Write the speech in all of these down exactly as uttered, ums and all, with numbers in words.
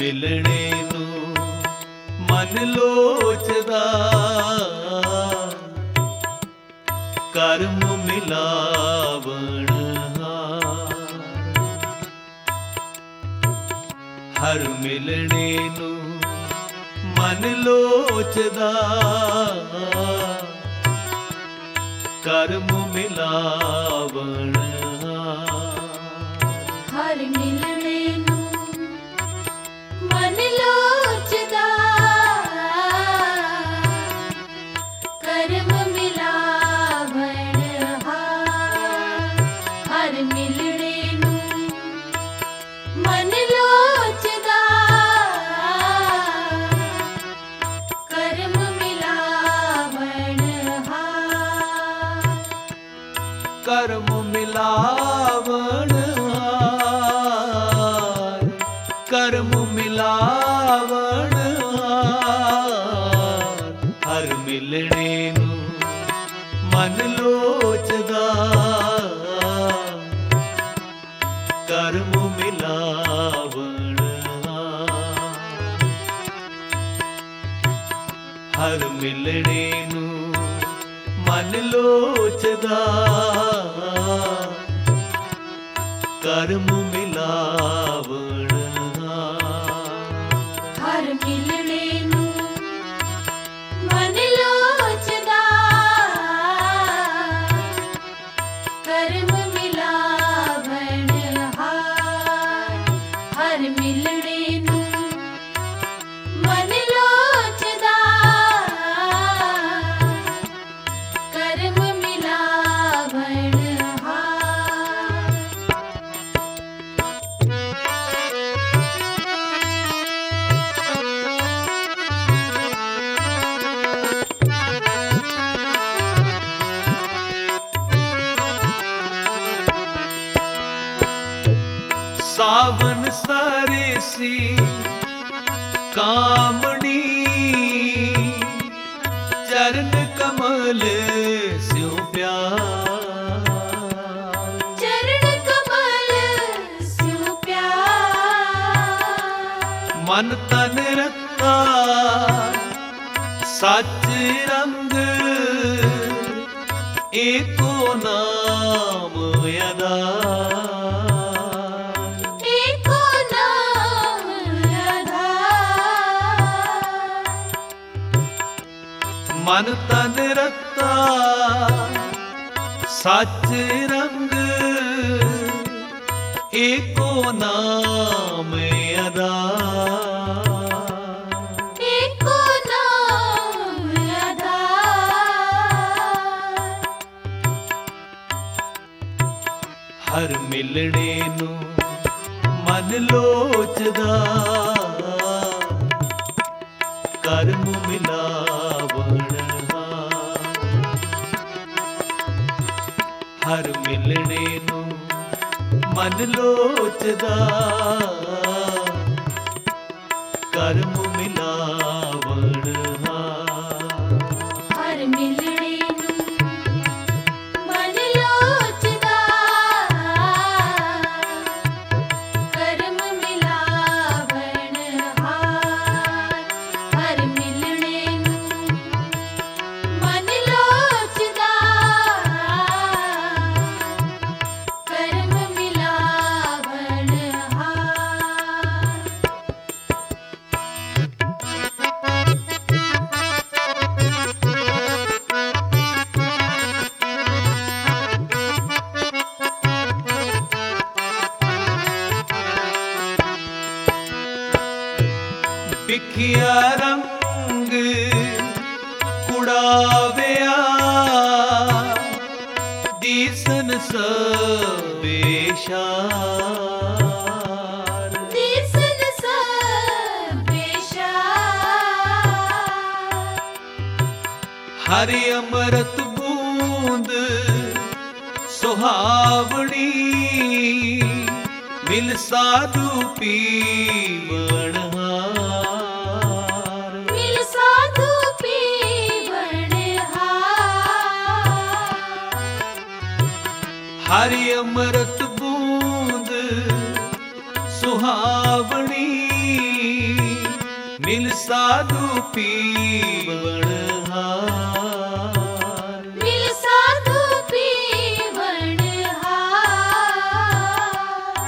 ਮਿਲਣੇ ਨੂੰ ਮਨ ਲੋਚਦਾ, ਕਰਮ ਮਿਲਾਵਣ ਹਾਰ। ਹਰ ਮਿਲਣੇ ਨੂੰ ਮਨ ਲੋਚਦਾ, ਕਰਮ ਮਿਲਾਵਣ ਹਾਰ। ਹਰ ਮਿਲਣੇ ਨੂੰ ਮਨ ਲੋਚਦਾ, ਕਰਮ ਮਿਲਾਵਣ ਹਾਰ। ਹਰ ਮਿਲਣੇ ਨੂੰ ਮਨ ਲੋਚਦਾ, ਕਰਮ ਮਿਲਾਵਣ ਹਾਰ। ਕਰਮ ਮਿਲਾਵਣ ਹਾਰ, ਕਰਮ ਮਿਲਾਵਣ ਹਾਰ। ਹਰ ਮਿਲਣੇ ਨੂੰ ਮਨ ਲੋਚਦਾ, ਕਰਮ ਮਿਲਾਵਣ ਹਾਰ। ਹਰ ਮਿਲਣੇ ਨੂੰ ਮਨ ਲੋਚਦਾ, ਕਰਮ ਮਿਲਾਵਣ ਹਾਰ। ਹਰ ਮਿਲਣੇ ਨੂੰ ਮਨ ਲੋਚਦਾ, ਕਰਮ ਮਿਲਾਵਣ ਹਾਰ। ਹਰ ਮਿਲਣੇ ਨੂੰ ਮਨ ਲੋਚਦਾ, ਕਰਮ ਮਿਲਾਵਣ ਹਾਰ। ਸਾਵਨ ਸਰਸੀ ਕਾਮਣੀ, ਚਰਨ ਕਮਲ ਸਿਉ ਪਿਆਰ। ਚਰਨ ਕਮਲ ਸਿਉ ਪਿਆਰ। ਮਨ ਤਨ ਰਤਾ ਸੱਚ ਰੰਗ, ਏਕੋ ਨਾਮ ਆਧਾਰ। ਏਕੋ ਨਾਮ ਆਧਾਰ। ਮਨ ਤਨ ਰਤਾ ਸੱਚ ਰੰਗ, ਏਕੋ ਨਾਮ ਆਧਾਰ। ਏਕੋ ਨਾਮ ਆਧਾਰ। ਹਰ ਮਿਲਣੇ ਨੂੰ ਮਨ ਲੋਚਦਾ, ਕਰਮ ਮਿਲਾਵਣ ਹਾਰ। ਹਰ ਮਿਲਣੇ ਨੂੰ ਮਨ ਲੋਚਦਾ, ਕਰਮ ਮਿਲਾਵਣ ਹਾਰ। ਹਰ ਮਿਲਣੇ ਨੂੰ ਮਨ ਲੋਚਦਾ, ਕਰਮ ਮਿਲਾਵਣ ਹਾਰ। ਹਰ ਮਿਲਣੇ ਨੂੰ ਮਨ ਲੋਚਦਾ, ਕਰਮ ਮਿਲਾਵਣ ਹਾਰ। ਵਿਖਿਆ ਰੰਗ ਕੁੜਾਵਿਆ, ਦੀਸਨ ਸਵੇਸ਼ਾਰ। ਦਿਸਨ ਸਭੇਸ਼ਾਰ। ਹਰਿ ਅੰਮ੍ਰਿਤ ਬੂੰਦ ਸੁਹਾਵਣੀ, ਮਿਲ ਸਾਧੂ ਪੀਵਣ ਹਾਰ। ਮਿਲ ਸਾਧੂ ਪੀਵਣ ਹਾਰ। ਹਰਿ ਅੰਮ੍ਰਿਤ ਬੂੰਦ ਸੁਹਾਵਣੀ, ਸਾਧੂ ਪੀਵਣ ਹਾਰ। ਮਿਲ ਸਾਧੂ ਪੀਵਣ ਹਾਰ।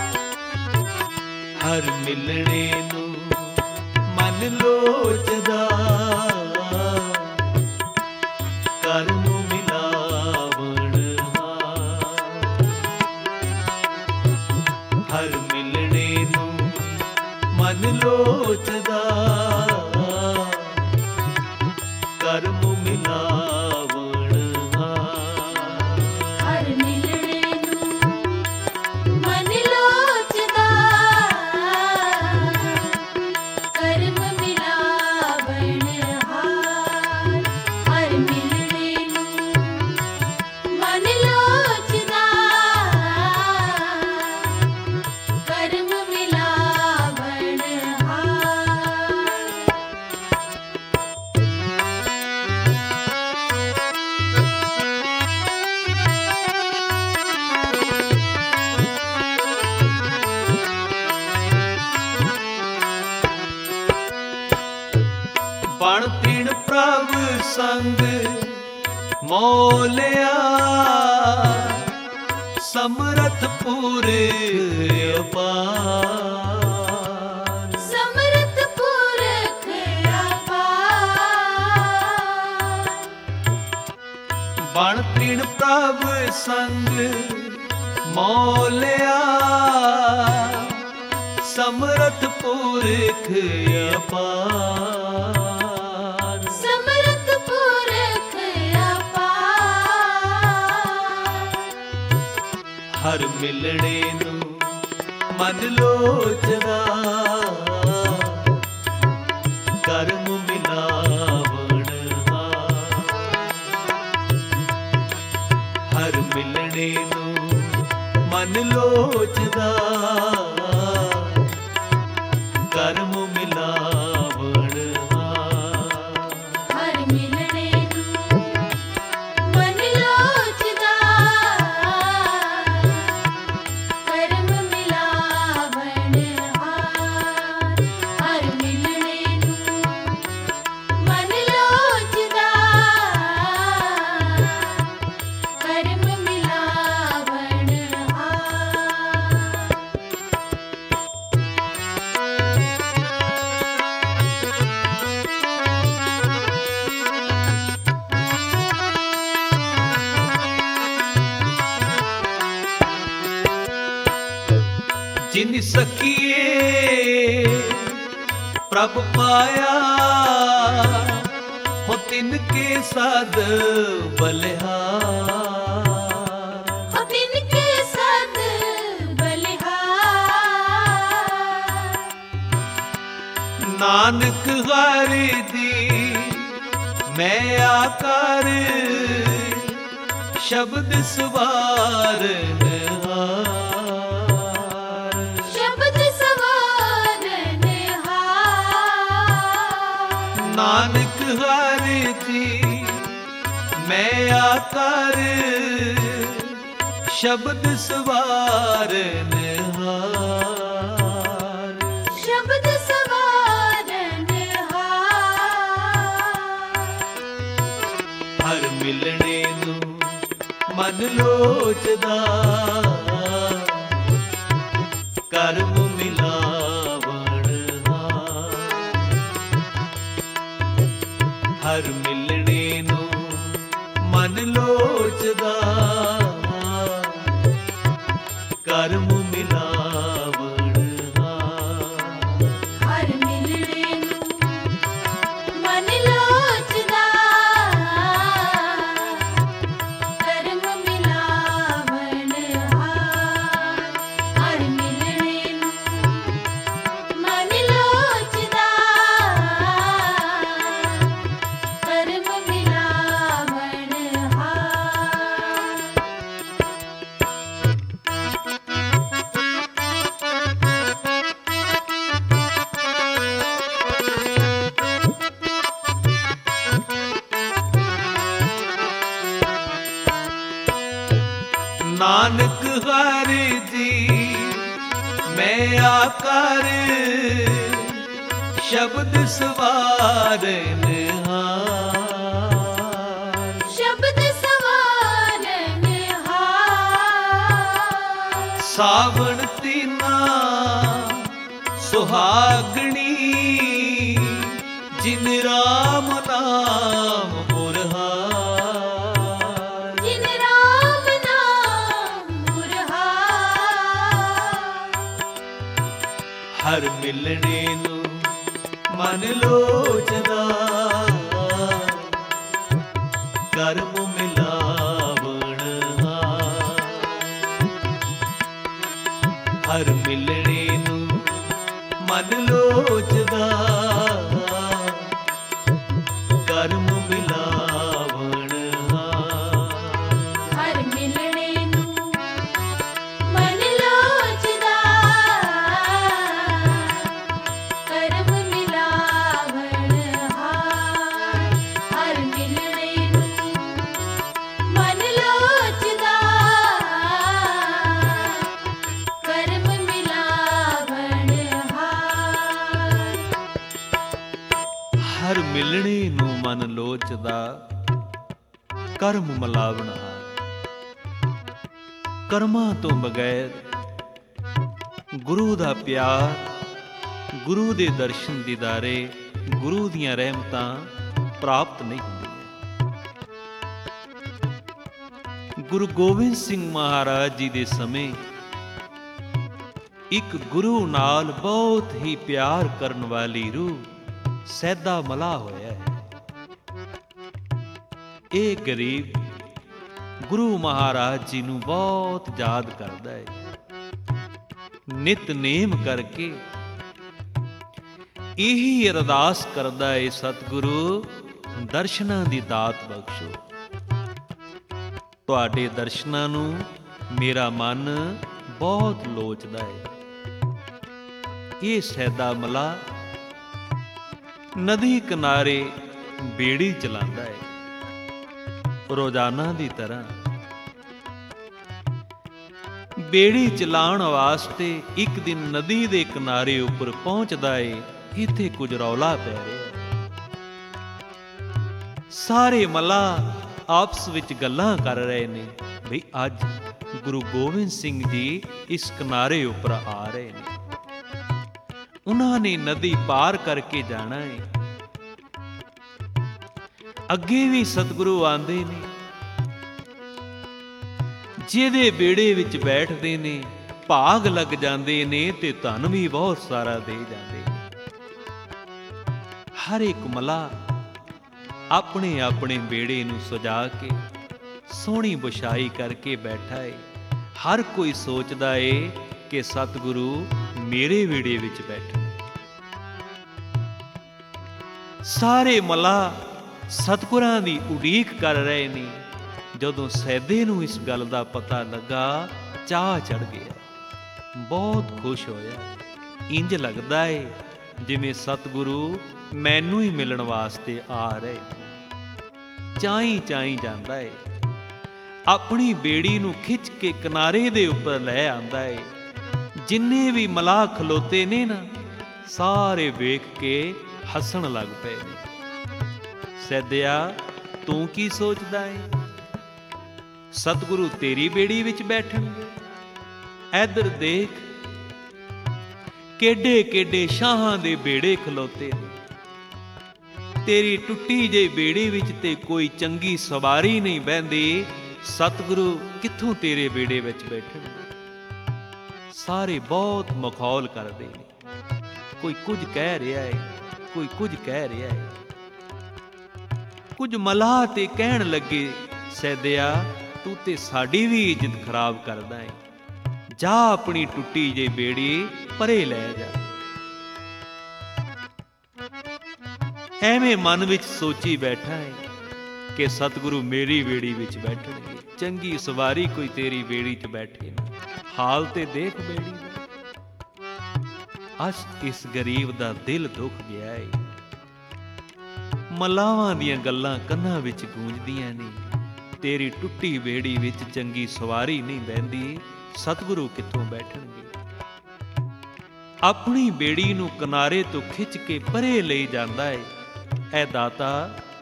ਹਰ ਮਿਲਣੇ ਨੂੰ ਮਨ ਲੋਚਦਾ, ਕਰਮ ਮਿਲਾਵਣ ਹਾਰ। ਹਰ ਮਿਲਣੇ ਨੂੰ ਮਨ ਲੋਚਦਾ, ਕਰਮ ਮਿਲਾਵਣ ਹਾਰ। ਹਰ ਮਿਲਣੇ ਨੂੰ ਮਨ ਲੋਚਦਾ, ਕਰਮ ਮਿਲਾਵਣ ਹਾਰ। ਹਰ ਮਿਲਣੇ ਨੂੰ ਮਨ ਲੋਚਦਾ, ਕਰਮ ਮਿਲਾਵਣ ਹਾਰ। ਬਣ ਤ੍ਰਿਣ ਪ੍ਰਭ ਸੰਗ ਮੋਲਿਆ, ਸਮਰਥ ਪੂਰੇ ਅਪਾਰ। ਸਮਰਥ ਪੁਰਖ ਅਪਾਰ। ਬਣ ਤ੍ਰਿਣ ਪ੍ਰਭ ਸੰਗ ਮੋਲਿਆ, ਸਮਰਥ ਪੁਰਖ ਅਪਾਰ। ਸਮਰਥ ਪੁਰਖ ਅਪਾਰ। ਹਰ ਮਿਲਣੇ ਨੂੰ ਮਨ ਲੋਚਦਾ, ਕਰਮ ਮਿਲਾਵਣ ਹਾਰ। ਹਰ ਮਿਲਣੇ ਨੂੰ ਮਨ ਲੋਚਦਾ, ਕਰਮ ਮਿਲਾਵਣ ਹਾਰ। ਹਰ ਮਿਲਣੇ ਨੂੰ ਮਨ ਲੋਚਦਾ, ਕਰਮ ਮਿਲਾਵਣ ਹਾਰ। ਹਰ ਮਿਲਣੇ ਨੂੰ ਮਨ ਲੋਚਦਾ, ਕਰਮ ਮਿਲਾਵਣ ਹਾਰ। ਜਿਨ ਸਖੀਏ ਪ੍ਰਭ ਪਾਇਆ, ਹੋ ਤਿਨ ਕੇ ਸਦ ਬਲਿਹਾਰ। ਹੋ ਤਿਨ ਕੇ ਸਦ ਬਲਿਹਾਰ। ਨਾਨਕ ਹਰ ਦੀ ਮੈਂ ਆਕਾਰ, ਸ਼ਬਦ ਸਵਾਰਨ ਹਾਰ। ਸ਼ਬਦ ਸਵਾਰਨ ਹਾਰ। ਨਾਨਕ ਹਰ ਜੀ ਮੈਂ ਆਕਾਰ, ਸ਼ਬਦ ਸਵਾਰਨ ਹਾਰ। ਸ਼ਬਦ ਸਵਾਰਨ ਹਾਰ। ਹਰ ਮਿਲਣੇ ਨੂੰ ਮਨ ਲੋਚਦਾ, ਕਰਮ ਮਿਲਾਵਣ ਹਾਰ। ਹਰ ਮਿਲਣੇ ਨੂੰ ਮਨ ਲੋਚਦਾ, ਕਰਮ ਮਿਲਾਵਣ ਹਾਰ। ਹਰ ਮਿਲਣੇ ਨੂੰ ਮਨ ਲੋਚਦਾ, ਕਰਮ ਮਿਲਾਵਣ ਹਾਰ। ਹਰ ਮਿਲਣੇ ਨੂੰ ਮਨ ਲੋਚਦਾ, ਕਰਮ ਮਿਲਾਵਣ ਹਾਰ। ਨਾਨਕ ਹਰ ਜੀ ਮੈਂ ਆਕਾਰ, ਸ਼ਬਦ ਸਵਾਰਨ ਹਾਰ, ਸ਼ਬਦ ਸਵਾਰਨ ਹਾਰ, ਸਾਵਣ ਤੀਨਾ ਸੁਹਾਗਣੀ, ਜਿਨ ਰਾਮ ਨਾਮ ਮੁਰਹਾਰ, ਜਿਨ ਰਾਮ ਨਾਮ ਮੁਰਹਾਰ, ਹਰ ਮਿਲਣੇ ਨੂੰ ਮਨ ਲੋਚਦਾ, ਕਰਮ ਮਿਲਾਵਣ ਹਾਰ, ਹਰ ਮਿਲਣੇ ਨੂੰ ਮਨ ਲੋਚਦਾ, ਕਰਮ ਮਿਲਾਵਣ ਹਾਰ, ਹਰ ਮਿਲਣੇ ਨੂੰ ਮਨ ਲੋਚਦਾ, ਕਰਮ ਮਿਲਾਵਣ ਹਾਰ, ਹਰ ਮਿਲਣੇ ਨੂੰ ਮਨ ਲੋਚਦਾ, ਕਰਮ ਮਿਲਾਵਣ ਹਾਰ, ਹਰ ਮਿਲਣੇ ਨੂੰ ਮਨ ਲੋਚਦਾ, ਕਰਮ ਮਿਲਾਵਣ ਹਾਰ। ਕਰਮਾਂ ਤੋਂ ਬਗੈਰ ਗੁਰੂ ਦਾ ਪਿਆਰ, ਗੁਰੂ ਦੇ ਦਰਸ਼ਨ ਦੀਦਾਰੇ, ਗੁਰੂ ਦੀਆਂ ਰਹਿਮਤਾਂ ਪ੍ਰਾਪਤ ਨਹੀਂ ਹੁੰਦੀਆਂ। ਗੁਰੂ ਗੋਬਿੰਦ ਸਿੰਘ ਮਹਾਰਾਜ ਜੀ ਦੇ ਸਮੇਂ ਇੱਕ ਗੁਰੂ ਨਾਲ ਬਹੁਤ ਹੀ ਪਿਆਰ ਕਰਨ ਵਾਲੀ ਰੂਹ ਸੈਦਾ ਮਲਾ ਹੋਇਆ ਹੈ। ਇਹ ਗਰੀਬ ਗੁਰੂ ਮਹਾਰਾਜ ਜੀ ਨੂੰ ਬਹੁਤ ਯਾਦ ਕਰਦਾ ਹੈ। ਨਿਤਨੇਮ ਕਰਕੇ ਇਹੀ ਅਰਦਾਸ ਕਰਦਾ ਹੈ, ਸਤਿਗੁਰੂ ਦਰਸ਼ਨਾਂ ਦੀ ਦਾਤ ਬਖਸ਼ੋ। ਤੁਹਾਡੇ ਦਰਸ਼ਨਾਂ ਨੂੰ ਮੇਰਾ ਮਨ ਬਹੁਤ ਲੋਚਦਾ ਹੈ। ਇਹ ਸੈਦਾ ਮਲਾ ਨਦੀ ਕਿਨਾਰੇ ਬੇੜੀ ਚਲਾਉਂਦਾ ਹੈ। ਰੋਜ਼ਾਨਾ ਦੀ ਤਰ੍ਹਾਂ ਬੇੜੀ ਚਲਾਉਣ ਵਾਸਤੇ ਇੱਕ ਦਿਨ ਨਦੀ ਦੇ ਕਿਨਾਰੇ ਉੱਪਰ ਪਹੁੰਚਦਾ ਏ। ਇੱਥੇ ਕੁਝ ਰੌਲਾ ਪੈ ਰਿਹਾ। ਸਾਰੇ ਮੱਲਾਹ ਆਪਸ ਵਿੱਚ ਗੱਲਾਂ ਕਰ ਰਹੇ ਨੇ ਵੀ ਅੱਜ ਗੁਰੂ ਗੋਬਿੰਦ ਸਿੰਘ ਜੀ ਇਸ ਕਿਨਾਰੇ ਉੱਪਰ ਆ ਰਹੇ ਨੇ। ਉਹਨਾਂ ਨੇ ਨਦੀ ਪਾਰ ਕਰਕੇ ਜਾਣਾ ਹੈ। ਅੱਗੇ ਵੀ ਸਤਿਗੁਰੂ ਆਂਦੇ ਨੇ, ਜਿਹਦੇ ਬੇੜੇ ਵਿੱਚ ਬੈਠਦੇ ਨੇ ਭਾਗ ਲੱਗ ਜਾਂਦੇ ਨੇ ਤੇ ਧਨ ਵੀ ਬਹੁਤ ਸਾਰਾ ਦੇ ਜਾਂਦੇ ਨੇ। ਹਰ ਇੱਕ ਮੱਲਾਹ ਆਪਣੇ ਆਪਣੇ ਬੇੜੇ ਨੂੰ ਸਜਾ ਕੇ ਸੋਹਣੀ ਬੁਛਾਈ ਕਰਕੇ ਬੈਠਾ ਏ। ਹਰ ਕੋਈ ਸੋਚਦਾ ਏ ਕਿ ਸਤਿਗੁਰੂ ਮੇਰੇ ਬੇੜੇ ਵਿੱਚ ਬੈਠੇ। ਸਾਰੇ ਮੱਲਾਹ ਸਤਿਗੁਰਾਂ ਦੀ ਉਡੀਕ ਕਰ ਰਹੇ ਨੇ। ਜਦੋਂ ਸੈਦੇ ਨੂੰ ਇਸ ਗੱਲ ਦਾ ਪਤਾ ਲੱਗਾ, ਚਾਹ ਚੜ ਗਿਆ, ਬਹੁਤ ਖੁਸ਼ ਹੋਇਆ। ਇੰਜ ਲੱਗਦਾ ਏ ਜਿਵੇਂ ਸਤਿਗੁਰੂ ਮੈਨੂੰ ਹੀ ਮਿਲਣ ਵਾਸਤੇ ਆ ਰਹੇ। ਚਾਈਂ ਚਾਈਂ ਜਾਂਦਾ ਏ, ਆਪਣੀ ਬੇੜੀ ਨੂੰ ਖਿੱਚ ਕੇ ਕਿਨਾਰੇ ਦੇ ਉੱਪਰ ਲੈ ਆਂਦਾ ਏ। ਜਿੰਨੇ ਵੀ ਮਲਾਹ ਖਲੋਤੇ ਨੇ ਨਾ, ਸਾਰੇ ਵੇਖ ਕੇ ਹੱਸਣ ਲੱਗ ਪਏ ਨੇ। ਸੈਦਿਆ, ਤੂੰ ਕੀ ਸੋਚਦਾ ਏ? ਸਤਿਗੁਰੂ ਤੇਰੀ ਬੇੜੀ ਵਿੱਚ ਬੈਠਣਗੇ। ਇੱਧਰ ਦੇਖ, ਕਿੱਡੇ ਕਿੱਡੇ ਸ਼ਾਹਾਂ ਦੇ ਬੇੜੇ ਖਲੋਤੇ ਨੇ। ਤੇਰੀ ਟੁੱਟੀ ਜਿਹੀ ਬੇੜੀ ਵਿੱਚ ਤੇ ਕੋਈ ਚੰਗੀ ਸਵਾਰੀ ਨਹੀਂ ਬਹਿੰਦੀ। ਸਤਿਗੁਰੂ ਕਿੱਥੋਂ ਤੇਰੇ ਬੇੜੇ ਵਿੱਚ ਬੈਠਣਗੇ? ਸਾਰੇ ਬਹੁਤ ਮਖੌਲ ਕਰਦੇ ਨੇ। ਕੋਈ ਕੁਝ ਕਹਿ ਰਿਹਾ ਹੈ, ਕੋਈ ਕੁਝ ਕਹਿ ਰਿਹਾ ਹੈ। ਕੁਝ ਮਲਾਹ ਤੇ ਕਹਿਣ ਲੱਗੇ, ਸੈਦਿਆ, ਤੂੰ ਤੇ ਸਾਡੀ ਵੀ ਇੱਜ਼ਤ ਖਰਾਬ ਕਰਦਾ ਹੈ। ਜਾ ਆਪਣੀ ਟੁੱਟੀ ਜਿਹੀ ਬੇੜੀ ਪਰੇ ਲੈ ਜਾ। ਐਵੇਂ ਮਨ ਵਿੱਚ ਸੋਚੀ ਬੈਠਾ ਹੈ ਕਿ ਸਤਿਗੁਰੂ ਮੇਰੀ ਬੇੜੀ ਵਿੱਚ ਬੈਠਣਗੇ। ਚੰਗੀ ਸਵਾਰੀ ਕੋਈ ਤੇਰੀ ਬੇੜੀ 'ਚ ਬੈਠੇ ਨਾ। ਹਾਲ ਤੇ ਦੇਖ ਬੇੜੀ ਦਾ। ਅੱਜ ਇਸ ਗਰੀਬ ਦਾ ਦਿਲ ਦੁੱਖ ਗਿਆ ਏ। ਮਲਾਵਾਂ ਦੀਆਂ ਗੱਲਾਂ ਕੰਨਾਂ ਵਿੱਚ ਗੂੰਜਦੀਆਂ ਨੇ। ਤੇਰੀ ਟੁੱਟੀ ਬੇੜੀ ਵਿੱਚ ਚੰਗੀ ਸਵਾਰੀ ਨਹੀਂ ਬਹਿੰਦੀ। ਸਤਿਗੁਰੂ ਕਿੱਥੋਂ ਬੈਠਣਗੇ? ਆਪਣੀ ਬੇੜੀ ਨੂੰ ਕਿਨਾਰੇ ਤੋਂ ਖਿੱਚ ਕੇ ਪਰੇ ਲਈ ਜਾਂਦਾ ਹੈ। ਐ ਦਾਤਾ,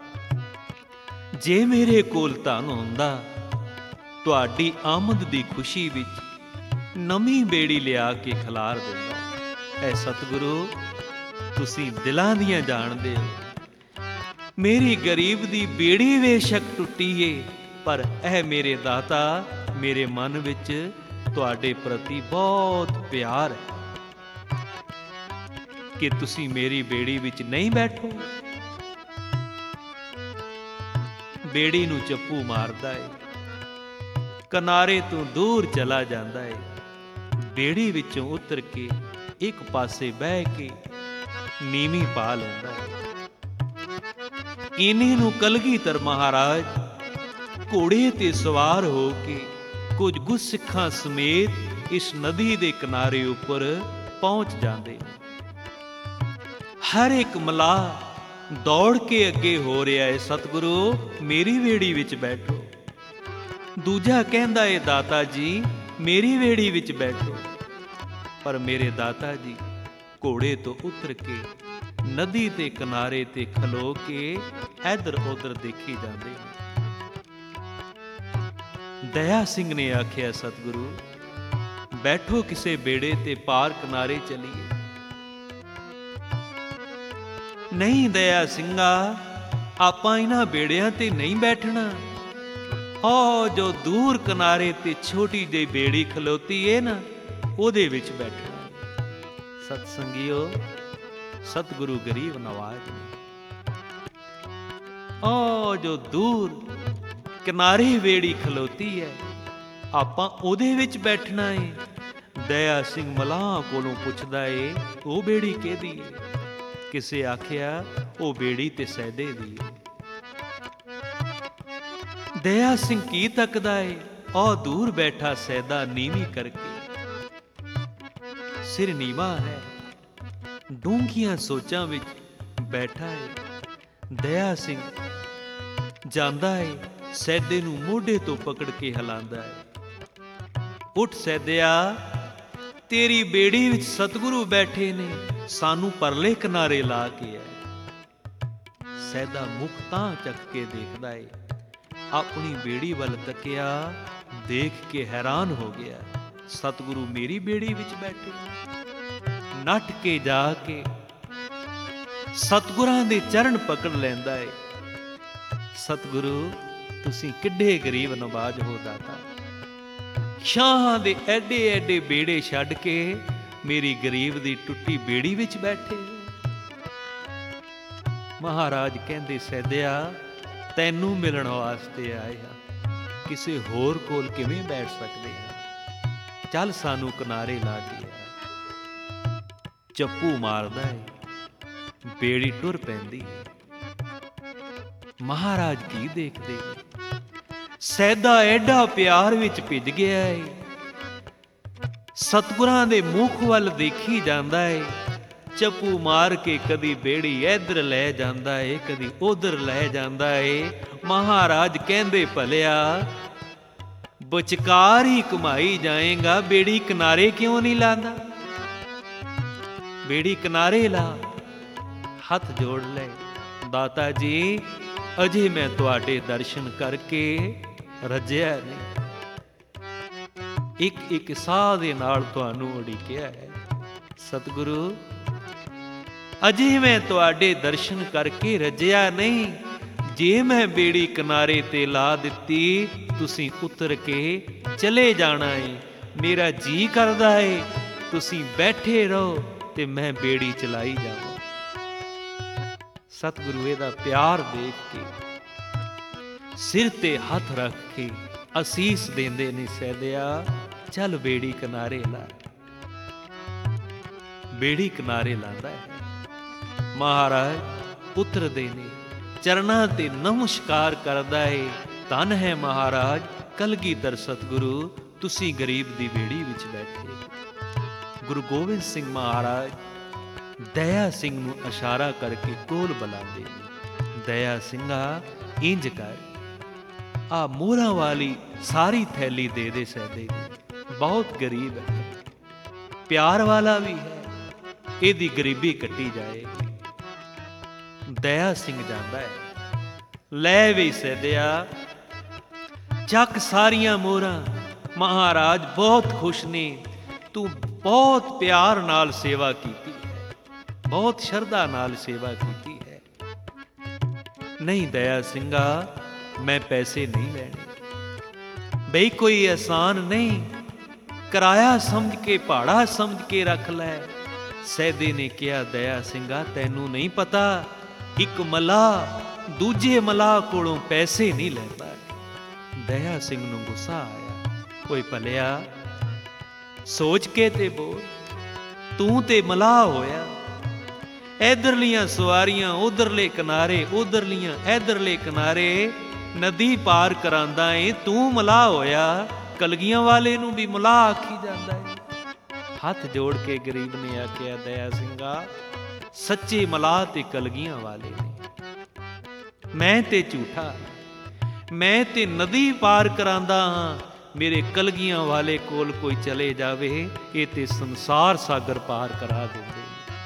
ਜੇ ਮੇਰੇ ਕੋਲ ਧਨ ਹੁੰਦਾ, ਤੁਹਾਡੀ ਆਮਦ ਦੀ ਖੁਸ਼ੀ ਵਿੱਚ ਨਵੀਂ ਬੇੜੀ ਲਿਆ ਕੇ ਖਿਲਾਰ ਦਿੰਦਾ। ਐ ਸਤਿਗੁਰੂ, ਤੁਸੀਂ ਦਿਲਾਂ ਦੀਆਂ ਜਾਣਦੇ ਹੋ, ਮੇਰੀ ਗਰੀਬ ਦੀ ਬੇੜੀ ਬੇਸ਼ੱਕ ਟੁੱਟੀ ਏ, ਪਰ ਇਹ ਮੇਰੇ ਦਾਤਾ, ਮੇਰੇ ਮਨ ਵਿੱਚ ਤੁਹਾਡੇ ਪ੍ਰਤੀ ਬਹੁਤ ਪਿਆਰ ਹੈ ਕਿ ਤੁਸੀਂ ਮੇਰੀ ਬੇੜੀ ਵਿੱਚ ਨਹੀਂ ਬੈਠੋ। ਬੇੜੀ ਨੂੰ ਚੱਪੂ ਮਾਰਦਾ ਏ, ਕਿਨਾਰੇ ਤੋਂ ਦੂਰ ਚਲਾ ਜਾਂਦਾ ਏ। ਬੇੜੀ ਵਿੱਚੋਂ ਉਤਰ ਕੇ ਇੱਕ ਪਾਸੇ ਬਹਿ ਕੇ ਨੀਵੀਂ ਪਾ ਲੈਂਦਾ ਏ। ਇਨੀ ਨੂੰ ਕਲਗੀਧਰ ਮਹਾਰਾਜ ਘੋੜੇ ਤੇ ਸਵਾਰ ਹੋ ਕੇ ਕੁਝ ਗੁਰਸਿੱਖਾਂ ਸਮੇਤ ਇਸ ਨਦੀ ਦੇ ਕਿਨਾਰੇ ਉੱਪਰ ਪਹੁੰਚ ਜਾਂਦੇ ਨੇ। ਹਰ ਇੱਕ ਮਲਾਹ ਦੌੜ ਕੇ ਅੱਗੇ ਹੋ ਰਿਹਾ ਹੈ, ਸਤਿਗੁਰੂ ਮੇਰੀ ਬੇੜੀ ਵਿੱਚ ਬੈਠੋ। ਦੂਜਾ ਕਹਿੰਦਾ ਏ, ਦਾਤਾ ਜੀ ਮੇਰੀ ਬੇੜੀ ਵਿੱਚ ਬੈਠੋ। ਪਰ ਮੇਰੇ ਦਾਤਾ ਜੀ ਘੋੜੇ ਤੋਂ ਉਤਰ ਕੇ ਨਦੀ ਦੇ ਕਿਨਾਰੇ ਤੇ ਖਲੋ ਕੇ ਇੱਧਰ ਉੱਧਰ ਦੇਖੀ ਜਾਂਦੇ ਨੇ। ਦਇਆ ਸਿੰਘ ਨੇ ਆਖਿਆ, ਸਤਿਗੁਰੂ ਬੈਠੋ ਕਿਸੇ ਬੇੜੇ ਤੇ, ਪਾਰ ਕਿਨਾਰੇ ਚਲੀਏ। ਨਹੀਂ ਦਇਆ ਸਿੰਘਾ, ਆਪਾਂ ਇਹਨਾਂ ਬੇੜਿਆਂ ਤੇ ਨਹੀਂ ਬੈਠਣਾ। ਓ ਜੋ ਦੂਰ ਕਿਨਾਰੇ ਤੇ ਛੋਟੀ ਜਿਹੀ ਬੇੜੀ ਖਲੋਤੀ ਏ ਨਾ, ਉਹਦੇ ਵਿੱਚ ਬੈਠਣਾ। ਸਤ ਸੰਗਿਓ, ਸਤਿਗੁਰੂ ਗਰੀਬ ਨਵਾਜ਼ ਨੇ। ਓ ਜੋ ਦੂਰ ਕਿਨਾਰੇ ਬੇੜੀ ਖਲੋਤੀ ਹੈ, ਆਪਾਂ ਉਹਦੇ ਵਿੱਚ ਬੈਠਣਾ ਏ। ਦਇਆ ਸਿੰਘ ਮਲਾਹ ਕੋਲੋਂ ਪੁੱਛਦਾ ਏ, ਉਹ ਬੇੜੀ ਕਿਹਦੀ ਏ? ਕਿਸੇ ਆਖਿਆ, ਉਹ ਬੇੜੀ ਤੇ ਸੈਦੇ ਦੀ ਏ। ਦਇਆ ਸਿੰਘ ਕੀ ਤੱਕਦਾ ਏ? ਉਹ ਦੂਰ ਬੈਠਾ ਸੈਦਾ ਨੀਵੀਂ ਕਰਕੇ, ਸਿਰ ਨੀਵਾਂ ਹੈ, ਡੂੰਘੀਆਂ ਸੋਚਾਂ ਵਿੱਚ ਬੈਠਾ ਏ। ਦਇਆ ਸਿੰਘ ਜਾਂਦਾ ਏ, ਸੈਦੇ ਨੂੰ ਮੋਢੇ ਤੋਂ ਪਕੜ ਕੇ ਹਿਲਾਉਂਦਾ ਏ। ਉੱਠ ਸੈਦਿਆ, ਤੇਰੀ ਬੇੜੀ ਵਿੱਚ ਸਤਿਗੁਰੂ ਬੈਠੇ ਨੇ, ਸਾਨੂੰ ਪਰਲੇ ਕਿਨਾਰੇ ਲਾ ਕੇ ਐ। ਸੈਦਾ ਮੁਖ ਤਾਂ ਚੱਕ ਕੇ ਦੇਖਦਾ ਏ, ਆਪਣੀ ਬੇੜੀ ਵੱਲ ਤੱਕਿਆ, ਦੇਖ ਕੇ ਹੈਰਾਨ ਹੋ ਗਿਆ, ਸਤਿਗੁਰੂ ਮੇਰੀ ਬੇੜੀ ਵਿੱਚ ਬੈਠੇ। ਨੱਠ ਕੇ ਜਾ ਕੇ ਸਤਿਗੁਰਾਂ ਦੇ ਚਰਨ ਪਕੜ ਲੈਂਦਾ ਏ। ਸਤਿਗੁਰੂ ਤੁਸੀਂ ਕਿੱਡੇ ਗਰੀਬ ਨਵਾਜ਼ ਹੋ ਦਾਤਾ, ਸ਼ਾਹਾਂ ਦੇ ਐਡੇ ਐਡੇ ਬੇੜੇ ਛੱਡ ਕੇ ਮੇਰੀ ਗਰੀਬ ਦੀ ਟੁੱਟੀ ਬੇੜੀ ਵਿੱਚ ਬੈਠੇ। ਮਹਾਰਾਜ ਕਹਿੰਦੇ, ਸੈਦਿਆ ਤੈਨੂੰ ਮਿਲਣ ਵਾਸਤੇ ਆਏ ਹਾਂ, ਕਿਸੇ ਹੋਰ ਕੋਲ ਕਿਵੇਂ ਬੈਠ ਸਕਦੇ ਹਾਂ? ਚੱਲ ਸਾਨੂੰ ਕਿਨਾਰੇ ਲਾ ਕੇ ਆ। ਚੱਪੂ ਮਾਰਦਾ ਏ, ਬੇੜੀ ਟੁਰ ਪੈਂਦੀ ਏ। ਮਹਾਰਾਜ ਕੀ ਦੇਖਦੇ, ਸੈਦਾ ਐਡਾ ਪਿਆਰ ਵਿੱਚ ਭਿੱਜ ਗਿਆ ਏ, ਸਤਿਗੁਰਾਂ ਦੇ ਮੁਖ ਵੱਲ ਦੇਖੀ ਜਾਂਦਾ ਏ। ਚੱਪੂ ਮਾਰ ਕੇ ਕਦੀ ਬੇੜੀ ਇੱਧਰ ਲੈ ਜਾਂਦਾ ਏ, ਕਦੀ ਉਧਰ ਲੈ ਜਾਂਦਾ ਏ। ਮਹਾਰਾਜ ਕਹਿੰਦੇ, ਭਲਿਆ ਵਿਚਕਾਰ ਹੀ ਘੁਮਾਈ ਜਾਏਗਾ, ਬੇੜੀ ਕਿਨਾਰੇ ਕਿਉਂ ਨਹੀਂ ਲਾਂਦਾ? ਬੇੜੀ ਕਿਨਾਰੇ ਲਾ। ਹੱਥ ਜੋੜ ਲੈ, ਦਾਤਾ ਜੀ ਅਜੇ ਮੈਂ ਤੁਹਾਡੇ ਦਰਸ਼ਨ ਕਰਕੇ ਰੱਜਿਆ ਨਹੀਂ, ਇੱਕ ਇੱਕ ਸਾਹ ਦੇ ਨਾਲ ਤੁਹਾਨੂੰ ਉਡੀਕਿਆ ਹੈ। ਸਤਿਗੁਰੂ ਅਜੇ ਮੈਂ ਤੁਹਾਡੇ ਦਰਸ਼ਨ ਕਰਕੇ ਰੱਜਿਆ ਨਹੀਂ। ਜੇ ਮੈਂ ਬੇੜੀ ਕਿਨਾਰੇ ਤੇ ਲਾ ਦਿੱਤੀ, ਤੁਸੀਂ ਉਤਰ ਕੇ ਚਲੇ ਜਾਣਾ ਏ। ਮੇਰਾ ਜੀ ਕਰਦਾ ਏ ਤੁਸੀਂ ਬੈਠੇ ਰਹੋ ਤੇ ਮੈਂ ਬੇੜੀ ਚਲਾਈ ਜਾਵਾਂ। ਸਤਿਗੁਰੂ ਇਹਦਾ ਪਿਆਰ ਦੇਖ ਕੇ ਸਿਰ ਤੇ ਹੱਥ ਰੱਖ ਕੇ ਅਸੀਸ ਦਿੰਦੇ ਨੇ, ਸੈਦਿਆ ਚੱਲ ਬੇੜੀ ਕਿਨਾਰੇ ਲਾ। ਬੇੜੀ ਕਿਨਾਰੇ ਲਾਂਦਾ ਹੈ। ਮਹਾਰਾਜ ਉਤਰਦੇ ਨੇ, ਚਰਨਾਂ ਤੇ ਨਮਸਕਾਰ ਕਰਦਾ ਏ। ਧੰਨ ਹੈ ਮਹਾਰਾਜ ਕਲਗੀਧਰ ਸਤਿਗੁਰੂ, ਤੁਸੀਂ ਗਰੀਬ ਦੀ ਬੇੜੀ ਵਿੱਚ ਬੈਠੇ। ਗੁਰੂ ਗੋਬਿੰਦ ਸਿੰਘ ਮਹਾਰਾਜ ਦਇਆ ਸਿੰਘ ਨੂੰ ਇਸ਼ਾਰਾ ਕਰਕੇ ਕੋਲ ਬੁਲਾਉਂਦੇ ਨੇ। ਦਇਆ ਸਿੰਘਾ ਇੰਜ ਕਰ, ਆ ਮੋਹਰਾਂ ਵਾਲੀ ਸਾਰੀ ਥੈਲੀ ਦੇ ਦੇ ਸੈਦੇ ਨੂੰ, ਬਹੁਤ ਗਰੀਬ ਹੈ, ਪਿਆਰ ਵਾਲਾ ਵੀ ਹੈ, ਇਹਦੀ ਗਰੀਬੀ ਕੱਟੀ ਜਾਏਗੀ। ਦਇਆ ਸਿੰਘ ਜਾਂਦਾ ਹੈ, ਲੈ ਵੀ ਸੈਦਿਆ ਚੱਕ ਸਾਰੀਆਂ ਮੋਹਰਾਂ, ਮਹਾਰਾਜ ਬਹੁਤ ਖੁਸ਼ ਨੇ, ਤੂੰ ਬਹੁਤ ਪਿਆਰ ਨਾਲ ਸੇਵਾ ਕੀਤੀ ਹੈ, ਬਹੁਤ ਸ਼ਰਧਾ ਨਾਲ ਸੇਵਾ ਕੀਤੀ ਹੈ। ਨਹੀਂ ਦਇਆ ਸਿੰਘਾ, ਮੈਂ ਪੈਸੇ ਨਹੀਂ ਲੈਣੇ, ਬਈ ਕੋਈ ਅਹਿਸਾਨ ਨਹੀਂ, ਕਿਰਾਇਆ ਸਮਝ ਕੇ, ਭਾੜਾ ਸਮਝ ਕੇ ਰੱਖ ਲੈ। ਸੈਦੇ ਨੇ ਕਿਹਾ, ਦਇਆ ਸਿੰਘਾ ਤੈਨੂੰ ਨਹੀਂ ਪਤਾ, ਇੱਕ ਮਲਾਹ ਦੂਜੇ ਮਲਾਹ ਕੋਲੋਂ ਪੈਸੇ ਨਹੀਂ ਲੈਂਦਾ। ਦਇਆ ਸਿੰਘ ਨੂੰ ਗੁੱਸਾ ਆਇਆ, ਓਏ ਭਲਿਆ ਸੋਚ ਕੇ ਤੇ ਬੋਲ, ਤੂੰ ਤੇ ਮਲਾਹ ਹੋਇਆ, ਇਧਰਲੀਆਂ ਸਵਾਰੀਆਂ ਉਧਰਲੇ ਕਿਨਾਰੇ, ਉਧਰਲੀਆਂ ਇਧਰਲੇ ਕਿਨਾਰੇ, ਨਦੀ ਪਾਰ ਕਰਾਂਦਾ ਏ, ਤੂੰ ਮਲਾਹ ਹੋਇਆ, ਕਲਗੀਆਂ ਵਾਲੇ ਨੂੰ ਵੀ ਮਲਾਹ ਆਖੀ ਜਾਂਦਾ ਏ। ਹੱਥ ਜੋੜ ਕੇ ਗਰੀਬ ਨੇ ਆਖਿਆ, ਦਇਆ ਸਿੰਘਾ ਸੱਚੇ ਮਲਾਹ ਤੇ ਕਲਗੀਆਂ ਵਾਲੇ ਨੇ, ਮੈਂ ਤੇ ਝੂਠਾ, ਮੈਂ ਤੇ ਨਦੀ ਪਾਰ ਕਰਾਂਦਾ ਹਾਂ, ਮੇਰੇ ਕਲਗੀਆਂ ਵਾਲੇ ਕੋਲ ਕੋਈ ਚਲੇ ਜਾਵੇ, ਇਹ ਤੇ ਸੰਸਾਰ ਸਾਗਰ ਪਾਰ ਕਰਾ ਦਿੰਦੇ।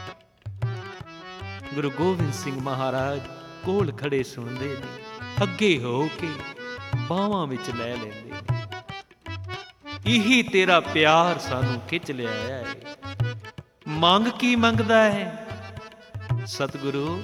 ਗੁਰੂ ਗੋਬਿੰਦ ਸਿੰਘ ਮਹਾਰਾਜ ਕੋਲ ਖੜੇ ਸੁਣਦੇ ਨੇ, ਅੱਗੇ ਹੋ ਕੇ ਬਾਹਾਂ ਵਿੱਚ ਲੈ ਲੈਂਦੇ ਨੇ। ਇਹੀ ਤੇਰਾ ਪਿਆਰ ਸਾਨੂੰ ਖਿੱਚ ਲਿਆਇਆ ਹੈ। ਮੰਗ ਕੀ ਮੰਗਦਾ ਹੈ? ਸਤਿਗੁਰੂ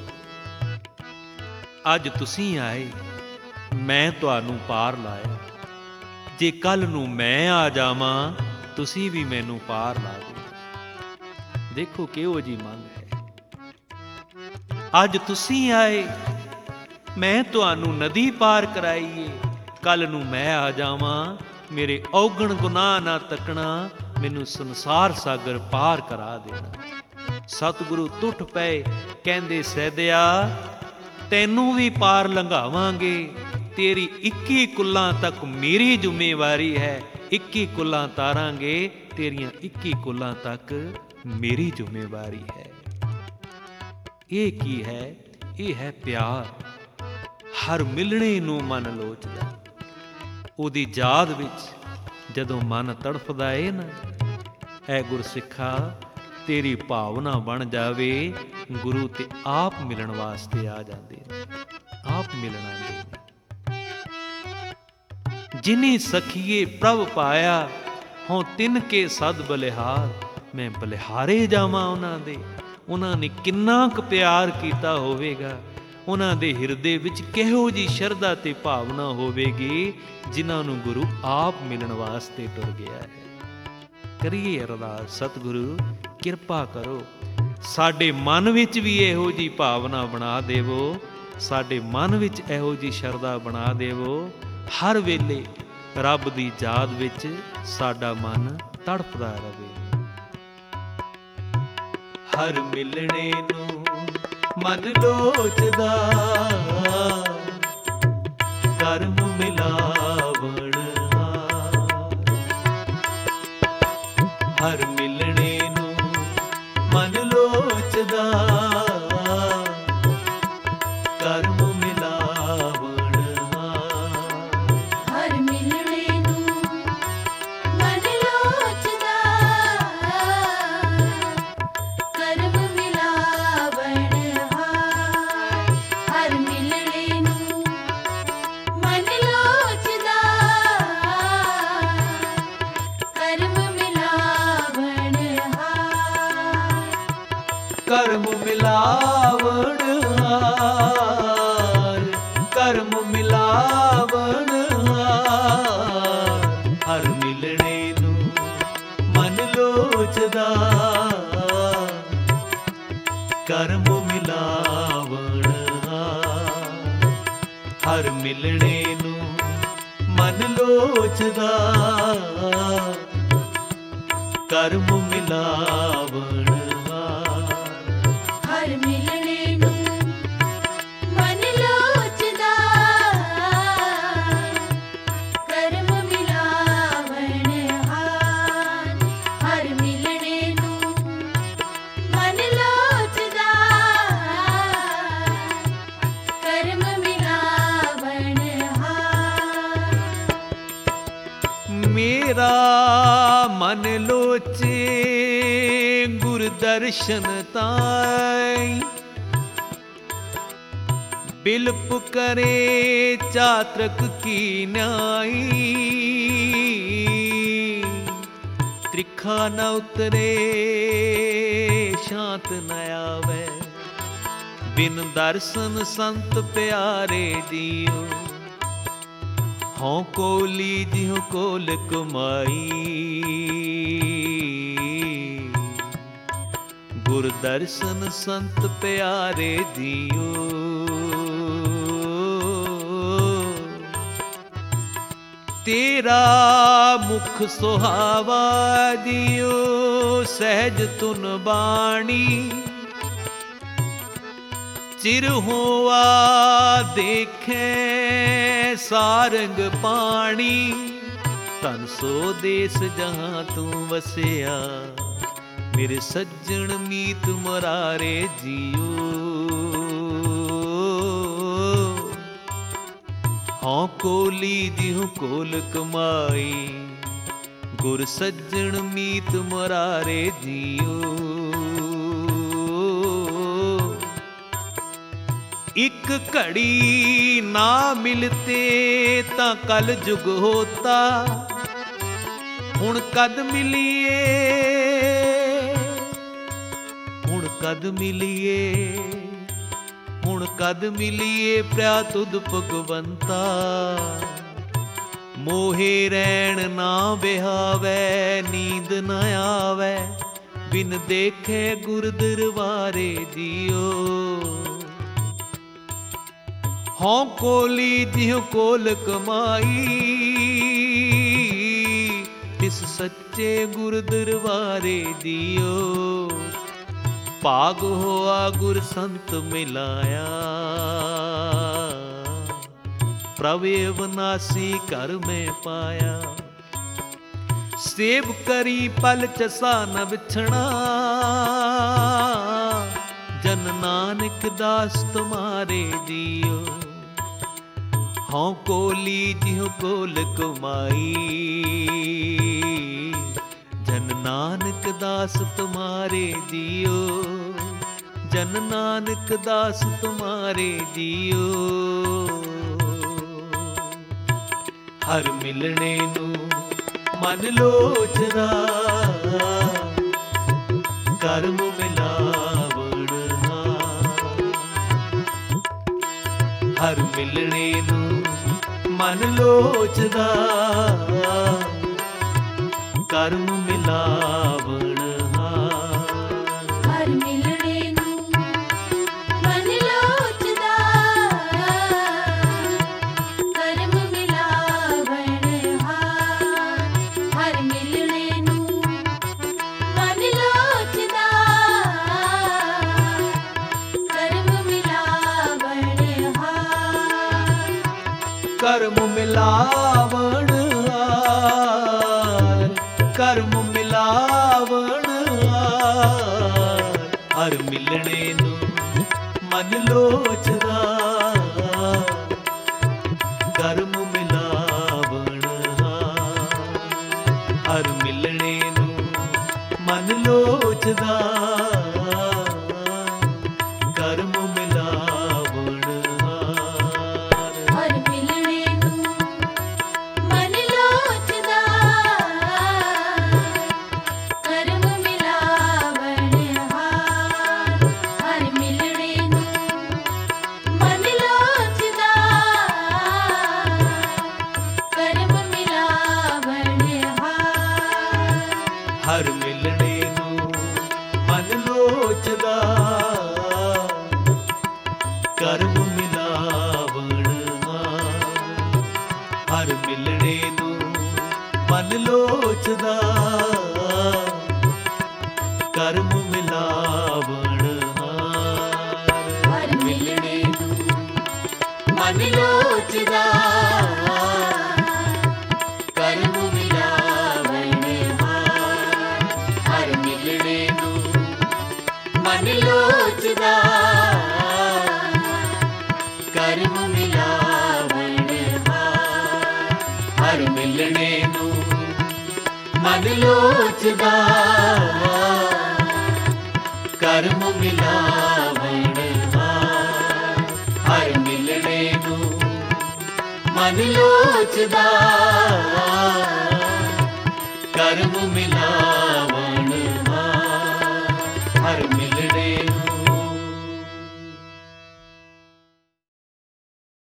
ਅੱਜ ਤੁਸੀਂ ਆਏ, ਮੈਂ ਤੁਹਾਨੂੰ ਪਾਰ ਲਾਇਆ, ਜੇ ਕੱਲ ਨੂੰ ਮੈਂ ਆ ਜਾਵਾਂ ਤੁਸੀਂ ਵੀ ਮੈਨੂੰ ਪਾਰ ਲਾ ਦਿਓ। ਦੇਖੋ ਕਿਹੋ ਜੀ ਮੰਗ ਹੈ। ਅੱਜ ਤੁਸੀਂ ਆਏ, ਮੈਂ ਤੁਹਾਨੂੰ ਨਦੀ ਪਾਰ ਕਰਾਈਏ, ਕੱਲ ਨੂੰ ਮੈਂ ਆ ਜਾਵਾਂ, ਮੇਰੇ ਔਗਣ ਗੁਨਾਹ ਨਾ ਤੱਕਣਾ, ਮੈਨੂੰ ਸੰਸਾਰ ਸਾਗਰ ਪਾਰ ਕਰਾ ਦੇਣਾ। ਸਤਿਗੁਰੂ ਟੁੱਟ ਪਏ, ਕਹਿੰਦੇ ਸੈਦਿਆ ਤੈਨੂੰ ਵੀ ਪਾਰ ਲੰਘਾਵਾਂਗੇ, ਤੇਰੀ ਇੱਕੀ ਕੁੱਲਾਂ ਤੱਕ ਮੇਰੀ ਜ਼ਿੰਮੇਵਾਰੀ ਹੈ, ਇੱਕੀ ਕੁੱਲਾਂ ਤਾਰਾਂਗੇ, ਤੇਰੀਆਂ ਇੱਕੀ ਕੁੱਲਾਂ ਤੱਕ ਮੇਰੀ ਜ਼ਿੰਮੇਵਾਰੀ ਹੈ। ਇਹ ਕੀ ਹੈ? ਇਹ ਹੈ ਪਿਆਰ। ਹਰ ਮਿਲਣੇ ਨੂੰ ਮਨ ਲੋਚਦਾ, ਉਹਦੀ ਯਾਦ ਵਿੱਚ ਜਦੋਂ ਮਨ ਤੜਫਦਾ ਏ ਨਾ, ਐ ਗੁਰਸਿੱਖਾ ਤੇਰੀ ਭਾਵਨਾ ਬਣ ਜਾਵੇ, ਗੁਰੂ ਤੇ ਆਪ ਮਿਲਣ ਵਾਸਤੇ ਆ ਜਾਂਦੇ ਨੇ, ਆਪ ਮਿਲਣ ਆਉਂਦੇ ਨੇ। ਜਿਨੀ ਸਖੀਏ ਪ੍ਰਭ ਪਾਇਆ, ਹੋਂ ਤਿਨ ਕੇ ਸਦ ਬਲਿਹਾਰ, ਮੈਂ ਬਲਿਹਾਰੇ ਜਾਵਾਂ ਉਹਨਾਂ ਦੇ। ਉਹਨਾਂ ਨੇ ਕਿੰਨਾ ਕੁ ਪਿਆਰ ਕੀਤਾ ਹੋਵੇਗਾ, ਉਹਨਾਂ ਦੇ ਹਿਰਦੇ ਵਿੱਚ ਕਿਹੋ ਜਿਹੀ ਸ਼ਰਧਾ ਤੇ ਭਾਵਨਾ ਹੋਵੇਗੀ, ਜਿਨ੍ਹਾਂ ਨੂੰ ਗੁਰੂ ਆਪ ਮਿਲਣ ਵਾਸਤੇ ਟੁਰ ਗਿਆ ਹੈ। ਕਰੀਏ ਅਰਦਾਸ, ਸਤਿਗੁਰੂ ਕਿਰਪਾ ਕਰੋ, ਸਾਡੇ ਮਨ ਵਿੱਚ ਵੀ ਇਹੋ ਜਿਹੀ ਭਾਵਨਾ ਬਣਾ ਦੇਵੋ, ਸਾਡੇ ਮਨ ਵਿੱਚ ਇਹੋ ਜਿਹੀ ਸ਼ਰਧਾ ਬਣਾ ਦੇਵੋ, ਹਰ ਵੇਲੇ ਰੱਬ ਦੀ ਯਾਦ ਵਿੱਚ ਸਾਡਾ ਮਨ ਤੜਫਦਾ ਰਹੇ। ਹਰ ਮਿਲਣੇ ਨੂੰ ਮਨ ਲੋਚਦਾ, ਕਰਮ ਮਿਲਾਵਣ ਹਾਰ। ਹਰ ਮਿਲਣੇ ਨੂੰ ਮਨ ਲੋਚਦਾ, ਕਰਮ ਮਿਲਾਵਣ ਹਾਰ। ਹਰ ਮਿਲਣੇ ਨੂੰ ਮਨ ਲੋਚਦਾ, ਕਰਮ ਮਿਲਾਵਣ ਹਾਰ। ਹਰ ਮਿਲਣੇ ਨੂੰ ਮਨ ਲੋਚਦਾ, ਕਰਮ ਮਿਲਾਵਣ ਹਾਰ। ਕਰਮ ਮਿਲਾਵਣ ਹਾਰ, ਕਰਮ ਮਿਲਾਵਣ ਹਾਰ। ਹਰ ਮਿਲਣੇ ਨੂੰ ਮਨ ਲੋਚਦਾ, ਕਰਮ ਮਿਲਾਵਣ ਹਾਰ। ਹਰ ਮਿਲਣੇ ਨੂੰ ਮਨ ਲੋਚਦਾ, ਕਰਮ ਮਿਲਾਵਣ ਹਾਰ। ਹਰ ਮਿਲਣੇ ਨੂੰ ਮਨ ਲੋਚਦਾ, ਕਰਮ ਮਿਲਾਵਣ ਹਾਰ। ਹਰ ਮਿਲਣੇ ਨੂੰ ਮਨ ਲੋਚਦਾ, ਕਰਮ ਮਿਲਾਵਣ ਹਾਰ। ਮੇਰਾ ਮਨ ਲੋਚੇ ਗੁਰ ਦਰਸ਼ਨ ਤਾਈ, ਬਿਲਪ ਕਰੇ ਚਾਤਰਕ ਕੀ ਨਿਆਈ, ਤ੍ਰਿਖਾ ਨ ਉਤਰੇ ਸ਼ਾਂਤ ਨ ਆਵੈ, ਬਿਨ ਦਰਸ਼ਨ ਸੰਤ ਪਿਆਰੇ ਜੀਓ, ਹਉ ਕੋਲੀ ਜਿਉ ਕੋਲ ਕਮਾਈ, ਗੁਰ ਦਰਸ਼ਨ ਸੰਤ ਪਿਆਰੇ ਜੀਓ। ਤੇਰਾ ਮੁਖ ਸੁਹਾਵਾ ਜੀਓ, ਸਹਿਜ ਤੁਨ ਬਾਣੀ, ਚਿਰ ਹੋਆ ਦੇਖੇ ਸਾਰੰਗ ਪਾਣੀ, ਧਨ ਸੋ ਦੇਸ ਜਹਾਂ ਤੂੰ ਵਸਿਆ, ਮੇਰੇ ਸੱਜਣ ਮੀਤ ਮੁਰਾਰੇ ਜੀਓ। ਹਉ ਕੋਲੀ ਜਿਉ ਕੋਲ ਕਮਾਈ, ਗੁਰ ਸੱਜਣ ਮੀਤ ਮੁਰਾਰੇ ਜੀਓ। ਇੱਕ ਘੜੀ ਨਾ ਮਿਲਤੇ ਤਾਂ ਕਲ ਜੁਗ ਹੋਤਾ, ਹੁਣ ਕਦ ਮਿਲੀਏ ਹੁਣ ਕਦ ਮਿਲੀਏ ਹੁਣ ਕਦ ਮਿਲੀਏ ਪ੍ਰਿਆ ਤੁਧ ਭਗਵੰਤਾ, ਮੋਹੇ ਰਹਿਣ ਨਾ ਬਿਹਾਵੈ, ਨੀਂਦ ਨਾ ਆਵੈ, ਬਿਨ ਦੇਖੇ ਗੁਰ ਦਰਬਾਰੇ ਜੀਓ। ਹਉ ਕੋਲੀ ਜਿਉ ਕੋਲ ਕਮਾਈ, ਤਿਸ ਸੱਚੇ ਗੁਰ ਦਰਬਾਰੇ ਜੀਓ। ਭਾਗ ਹੋਆ ਗੁਰ ਸੰਤ ਮਿਲਾਇਆ, ਪ੍ਰਭ ਅਵਨਾਸੀ ਘਰ ਮੈਂ ਪਾਇਆ, ਸੇਵ ਕਰੀ ਪਲ ਚਸਾ ਨ ਵਿਛਣਾ, ਜਨ ਨਾਨਕ ਦਾਸ ਤੁਮਾਰੇ ਜੀਓ। ਹਉ ਕੋਲੀ ਜਿਉ ਕੋਲ ਕਮਾਈ, ਜਨ ਨਾਨਕ ਦਾਸ ਤੁਮਾਰੇ ਜੀਓ, ਜਨ ਨਾਨਕ ਦਾਸ ਤੁਮਾਰੇ ਜੀਓ। ਹਰ ਮਿਲਣੇ ਨੂੰ ਮਨ ਲੋਚਦਾ, ਕਰਮ ਮਿਲਾਵਣ ਹਾਰ। ਹਰ ਮਿਲਣੇ ਨੂੰ ਮਨ ਲੋਚਦਾ, ਕਰਮ ਮਿਲਾਵਣ ਹਾਰ। ਹਰ ਮਿਲਣੇ ਨੂੰ ਮਨ ਲੋਚਦਾ, ਕਰਮ ਮਿਲਾਵਣ ਹਾਰ। ਹਰ ਮਿਲਣੇ ਨੂੰ ਮਨ ਲੋਚਦਾ, ਕਰਮ ਮਿਲਾਵਣ ਹਾਰ। ਕਰਮ ਮਿਲਾਵਣ ਹਾਰ, ਕਰਮ ਮਿਲਾਵਣ ਹਾਰ। ਹਰ ਮਿਲਣੇ ਨੂੰ ਮਨ ਲੋਚਦਾ, ਕਰਮ ਮਿਲਾਵਣ ਹਾਰ। ਹਰ ਮਿਲਣੇ ਨੂੰ ਮਨ ਲੋਚਦਾ, ਕਰਮ ਮਿਲਾਵਣ ਹਾਰ। ਹਰ ਮਿਲਣੇ ਨੂੰ ਮਨ ਲੋਚਦਾ, ਕਰਮ ਮਿਲਾਵਣ ਹਾਰ। ਹਰ ਮਿਲਣੇ ਨੂੰ ਮਨ ਲੋਚਦਾ, ਕਰਮ ਮਿਲਾਵਣ ਹਾਰ। ਹਰ ਮਿਲਣੇ ਨੂੰ ਮਨ ਲੋਚਦਾ, ਕਰਮ ਮਿਲਾਵਣ ਹਾਰ। ਹਰ ਮਿਲਣੇ ਨੂੰ ਮਨ ਲੋਚਦਾ, ਕਰਮ ਮਿਲਾਵਣ ਹਾਰ। ਹਰ ਮਿਲਣੇ ਨੂੰ ਮਨ ਲੋਚਦਾ, ਕਰਮ ਮਿਲਾਵਣ ਹਾਰ। ਹਰ ਮਿਲਣੇ ਨੂੰ ਮਨ ਲੋਚਦਾ, ਕਰਮ ਮਿਲਾਵਣ ਹਾਰ। ਹਰ ਮਿਲਣੇ ਨੂੰ ਮਨ ਲੋਚਦਾ ਕਰਮ ਮਿਲਾਵਣ ਹਾਰ ਹਰ ਮਿਲਣੇ ਨੂੰ ਮਨ ਲੋਚਦਾ ਕਰਮ ਮਿਲਾ